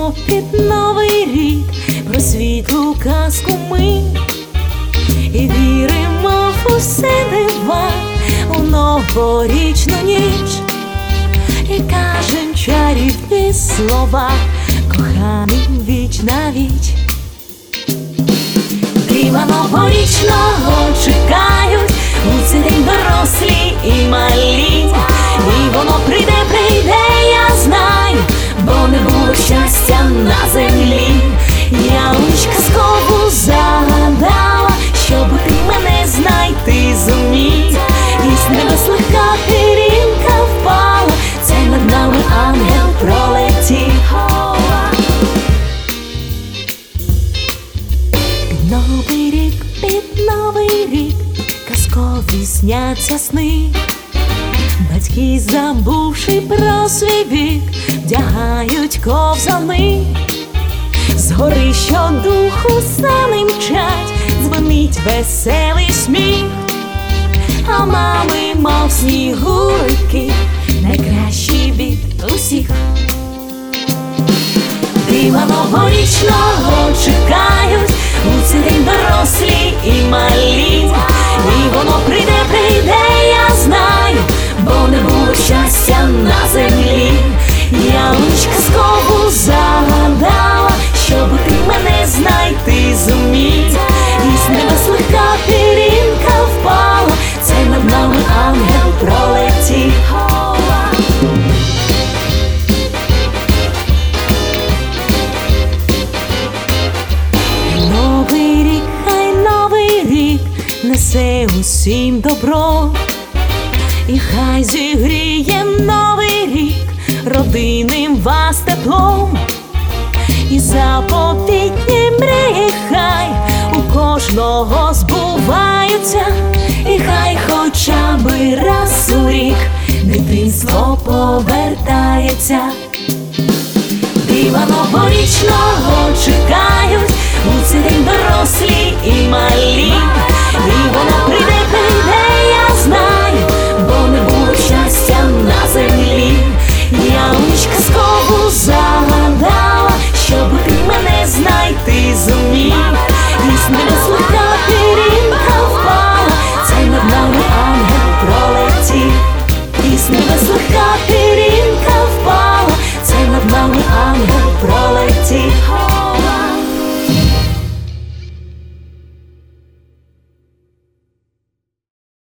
Мріємо під новий рік про світлу казку ми, і віримо в усе дива у новорічну ніч, і кажем чарівні слова, коханим віч на віч. Дива новорічного чекають у цей день дорослі і малі, і воно прийде, я знаю, бо не було щастя на землі. Я лиш казкову загадала, щоб ти мене знайти зумів, і з небес легка пірінка впала, це над нами ангел пролетів. Новий рік, під новий рік казкові сняться сни. Батьки, забувши про свій вік, вдягають ковзани. Згори щодуху сани мчать, дзвонить веселий сміх, а мами, мов снігурики, найкращі від усіх. Дива новорічного чекають у цей день дорослі і малі, і воно прийде, я знаю, бо не було щастя на землі. Я лиш казкову загадала, щоб ти мене знайти зумів, і з небес легка пірінка впала, це над нами ангел пролетів. Новий рік, хай новий рік несе усім добро, і хай зігріє новий рік родинним вас теплом, і заповітні мрії хай у кожного збуваються, і хай хоча би раз у рік дитинство повертається. Дива новорічного чекають у цей день дорослі і малі,